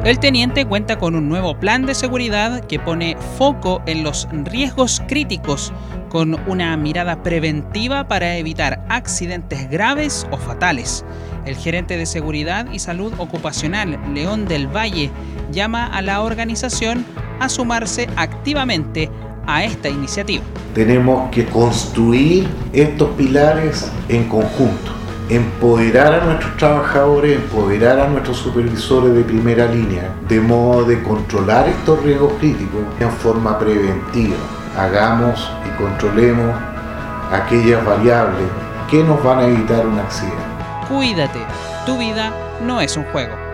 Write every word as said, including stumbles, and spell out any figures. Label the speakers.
Speaker 1: El teniente cuenta con un nuevo plan de seguridad que pone foco en los riesgos críticos, con una mirada preventiva para evitar accidentes graves o fatales. El gerente de Seguridad y Salud Ocupacional, León del Valle, llama a la organización a sumarse activamente a esta iniciativa.
Speaker 2: Tenemos que construir estos pilares en conjunto, empoderar a nuestros trabajadores, empoderar a nuestros supervisores de primera línea, de modo de controlar estos riesgos críticos en forma preventiva. Hagamos y controlemos aquellas variables que nos van a evitar un accidente.
Speaker 1: Cuídate, tu vida no es un juego.